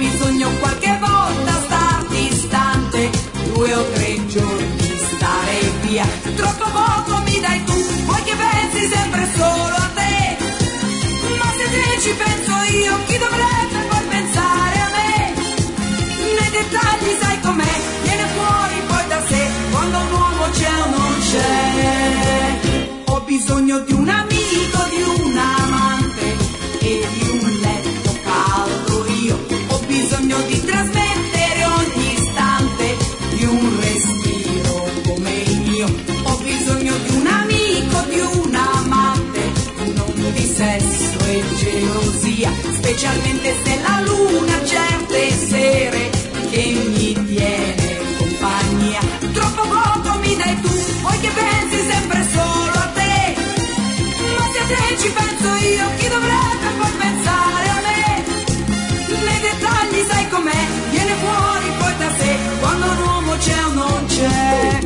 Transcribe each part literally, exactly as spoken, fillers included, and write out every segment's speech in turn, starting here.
bisogno qualche volta star distante, due o tre giorni stare via. Troppo poco mi dai tu, vuoi che pensi sempre solo a te? Ma se te ci penso io, chi dovrebbe poi pensare a me? Nei dettagli sai com'è, viene fuori poi da sé, quando un uomo c'è o non c'è. Ho bisogno di un amico, di un amante e di un letto caldo io. Ho bisogno di trasmettere ogni istante di un respiro come il mio. Ho bisogno di un amico, di un amante, non di sesso e gelosia, specialmente se la luna certe sere che mi tiene compagnia. Troppo poco mi dai tu, vuoi che pensi sempre solo a te? Ma se a te ci penso io, chi dovrebbe poi pensare a me? Nei dettagli sai com'è, viene fuori poi da sé, quando un uomo c'è o non c'è.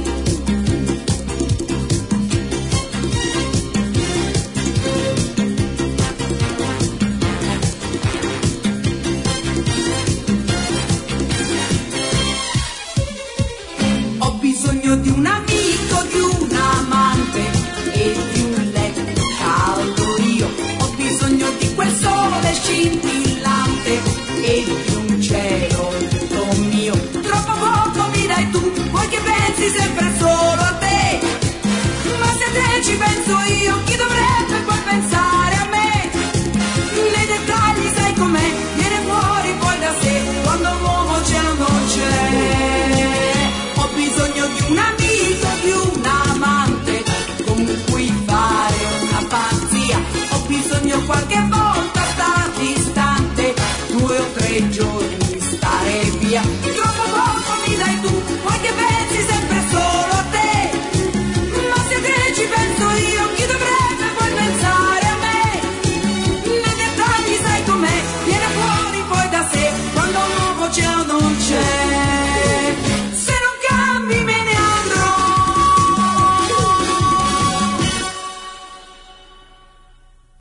Ho bisogno di un amico, di un amante e di un letto caldo io. Ho bisogno di quel sole scintillante e di un cielo tutto mio. Troppo poco mi dai tu, vuoi che pensi sempre solo